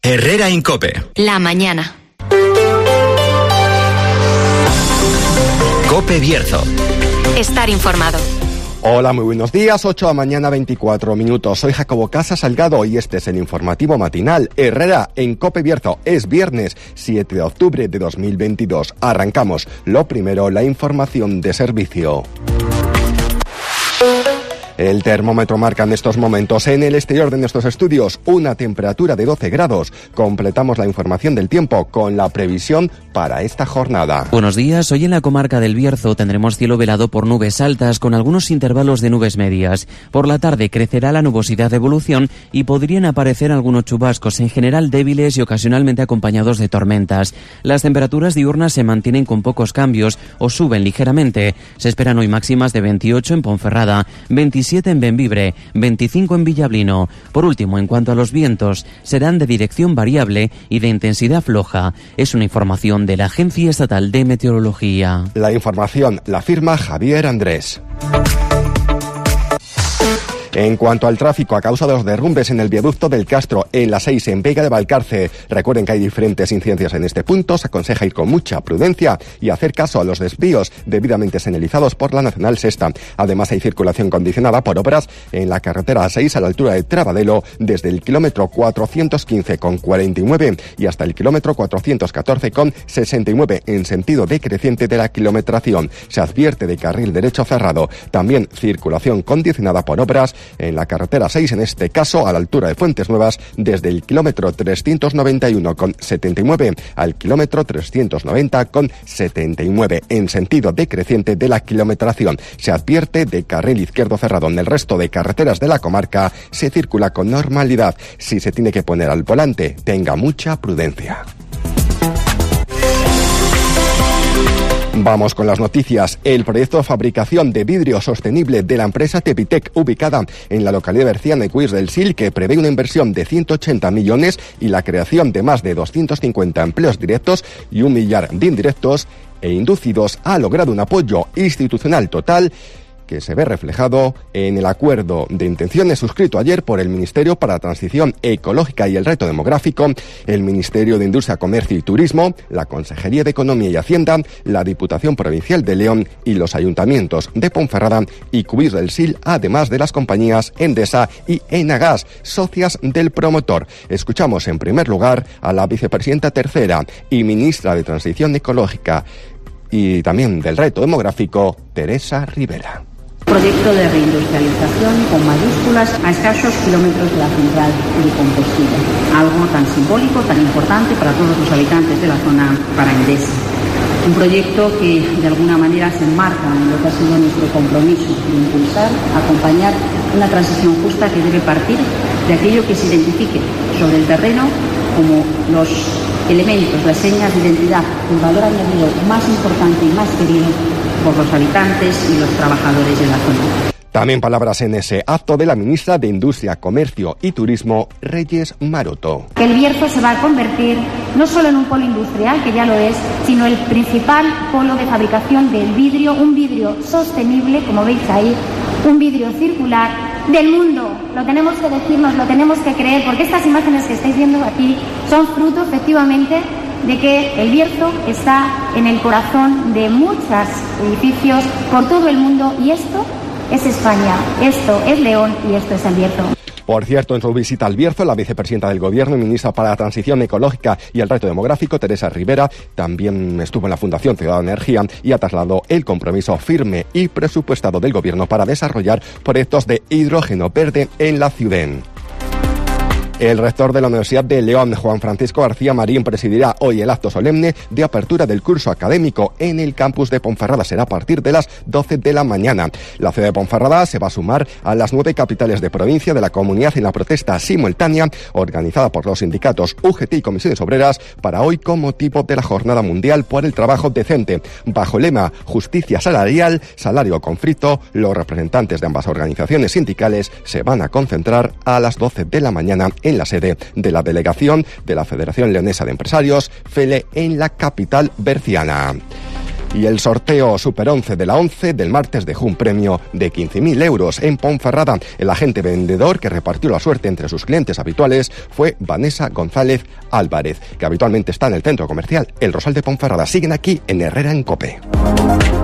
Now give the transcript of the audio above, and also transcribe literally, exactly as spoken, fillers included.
Herrera Incope. La mañana. Cope Bierzo. Estar informado. Hola, muy buenos días, ocho de la mañana, veinticuatro minutos. Soy Jacobo Casa Salgado y este es el informativo matinal Herrera en Cope Bierzo. Es viernes siete de octubre de dos mil veintidós. Arrancamos. Lo primero, la información de servicio. El termómetro marca en estos momentos en el exterior de nuestros estudios una temperatura de doce grados. Completamos la información del tiempo con la previsión para esta jornada. Buenos días. Hoy en la comarca del Bierzo tendremos cielo velado por nubes altas con algunos intervalos de nubes medias. Por la tarde crecerá la nubosidad de evolución y podrían aparecer algunos chubascos, en general débiles y ocasionalmente acompañados de tormentas. Las temperaturas diurnas se mantienen con pocos cambios o suben ligeramente. Se esperan hoy máximas de veintiocho en Ponferrada, veintisiete en Bembibre, veinticinco en Villablino. Por último, en cuanto a los vientos, serán de dirección variable y de intensidad floja. Es una información de la Agencia Estatal de Meteorología. La información la firma Javier Andrés. En cuanto al tráfico, a causa de los derrumbes en el viaducto del Castro, en la seis, en Vega de Valcarce, recuerden que hay diferentes incidencias en este punto, se aconseja ir con mucha prudencia y hacer caso a los desvíos debidamente señalizados por la Nacional Sexta. Además, hay circulación condicionada por obras en la carretera A seis a la altura de Trabadelo, desde el kilómetro cuatrocientos quince con cuarenta y nueve y hasta el kilómetro cuatrocientos catorce con sesenta y nueve en sentido decreciente de la kilometración. Se advierte de carril derecho cerrado. También circulación condicionada por obras en la carretera seis, en este caso a la altura de Fuentes Nuevas, desde el kilómetro trescientos noventa y uno con setenta y nueve al kilómetro trescientos noventa con setenta y nueve en sentido decreciente de la kilometración. Se advierte de carril izquierdo cerrado. En el resto de carreteras de la comarca se circula con normalidad. Si se tiene que poner al volante, tenga mucha prudencia. Vamos con las noticias. El proyecto de fabricación de vidrio sostenible de la empresa Tepitec, ubicada en la localidad berciana de Cuís del Sil, que prevé una inversión de ciento ochenta millones y la creación de más de doscientos cincuenta empleos directos y un millar de indirectos e inducidos, ha logrado un apoyo institucional total que se ve reflejado en el acuerdo de intenciones suscrito ayer por el Ministerio para la Transición Ecológica y el Reto Demográfico, el Ministerio de Industria, Comercio y Turismo, la Consejería de Economía y Hacienda, la Diputación Provincial de León y los ayuntamientos de Ponferrada y Cuís del Sil, además de las compañías Endesa y Enagas, socias del promotor. Escuchamos en primer lugar a la vicepresidenta tercera y ministra de Transición Ecológica y también del Reto Demográfico, Teresa Rivera. Proyecto de reindustrialización con mayúsculas a escasos kilómetros de la central de combustible. Algo tan simbólico, tan importante para todos los habitantes de la zona, para Endesa. Un proyecto que de alguna manera se enmarca en lo que ha sido nuestro compromiso de impulsar, acompañar una transición justa que debe partir de aquello que se identifique sobre el terreno como los elementos, las señas de identidad, el valor añadido más importante y más querido por los habitantes y los trabajadores de la zona. También palabras en ese acto de la ministra de Industria, Comercio y Turismo, Reyes Maroto. El Bierzo se va a convertir no solo en un polo industrial, que ya lo es, sino el principal polo de fabricación del vidrio, un vidrio sostenible, como veis ahí, un vidrio circular del mundo. Lo tenemos que decirnos, lo tenemos que creer, porque estas imágenes que estáis viendo aquí son fruto, efectivamente, de que el Bierzo está en el corazón de muchos edificios por todo el mundo, y esto es España, esto es León y esto es el Bierzo. Por cierto, en su visita al Bierzo, la vicepresidenta del Gobierno y ministra para la Transición Ecológica y el Reto Demográfico, Teresa Rivera, también estuvo en la Fundación Ciudad Energía y ha trasladado el compromiso firme y presupuestado del Gobierno para desarrollar proyectos de hidrógeno verde en la ciudad. El rector de la Universidad de León, Juan Francisco García Marín, presidirá hoy el acto solemne de apertura del curso académico en el campus de Ponferrada. Será a partir de las doce de la mañana. La ciudad de Ponferrada se va a sumar a las nueve capitales de provincia de la comunidad en la protesta simultánea organizada por los sindicatos U G T y Comisiones Obreras para hoy con motivo de la Jornada Mundial por el Trabajo Decente. Bajo el lema Justicia Salarial, Salario Conflicto, los representantes de ambas organizaciones sindicales se van a concentrar a las doce de la mañana en en la sede de la delegación de la Federación Leonesa de Empresarios, FELE, en la capital berciana. Y el sorteo Super once de la once del martes dejó un premio de quince mil euros en Ponferrada. El agente vendedor que repartió la suerte entre sus clientes habituales fue Vanessa González Álvarez, que habitualmente está en el centro comercial El Rosal de Ponferrada. Siguen aquí en Herrera en COPE.